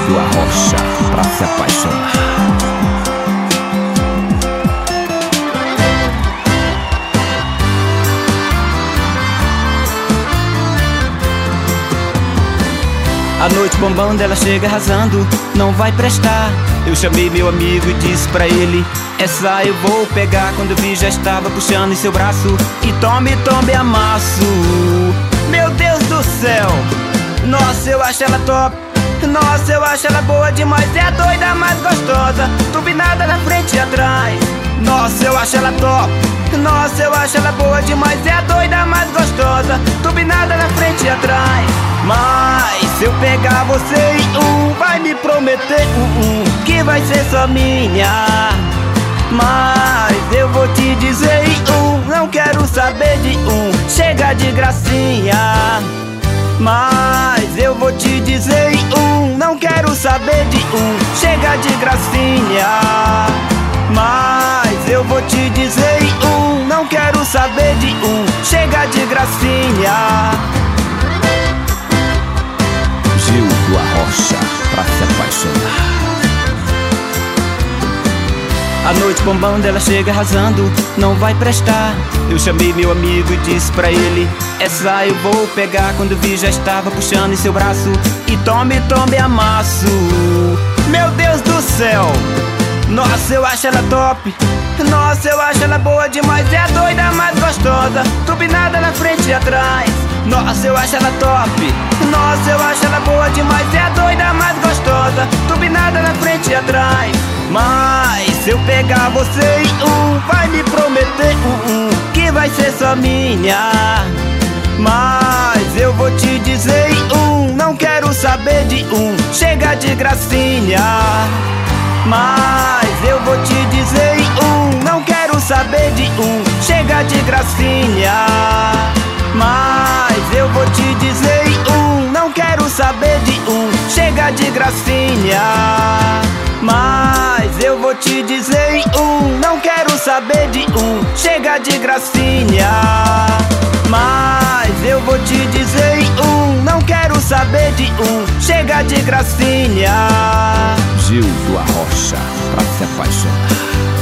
do Arrocha pra se apaixonar. A noite bombando, ela chega arrasando, não vai prestar. Eu chamei meu amigo e disse pra ele: essa eu vou pegar. Quando eu vi já estava puxando em seu braço, e tome, tome, amasso. Meu Deus do céu, nossa, eu acho ela top. Nossa, eu acho ela boa demais, é a doida mais gostosa, turbinada na frente e atrás. Nossa, eu acho ela top. Nossa, eu acho ela boa demais, é a doida mais gostosa, turbinada na frente e atrás. Mas se eu pegar você vai me prometer que vai ser só minha. Mas eu vou te dizer não quero saber de chega de gracinha. Mas eu vou te dizer não quero saber de chega de gracinha. Mas eu vou te dizer não quero saber de chega de gracinha. Gil do Arrocha pra se apaixonar. A noite bombando, ela chega arrasando, não vai prestar. Eu chamei meu amigo e disse pra ele: essa eu vou pegar. Quando vi já estava puxando em seu braço, e tome, tome, amasso. Meu Deus do céu, nossa, eu acho ela top. Nossa, eu acho ela boa demais, é a doida mais gostosa, turbinada na frente e atrás. Nossa, eu acho ela top. Nossa, eu acho ela boa demais, é a doida mais gostosa, turbinada na frente e atrás. Mas se eu pegar você vai me prometer que vai ser só minha. Mas eu vou te dizer não quero saber de chega de gracinha. Mas eu vou te dizer não quero saber de chega de gracinha. Mas eu vou te dizer não quero saber de chega de gracinha. Mas eu vou te dizer não quero saber de chega de gracinha. Mas eu vou te dizer não quero saber de chega de gracinha. Gil do Arrocha pra se apaixonar.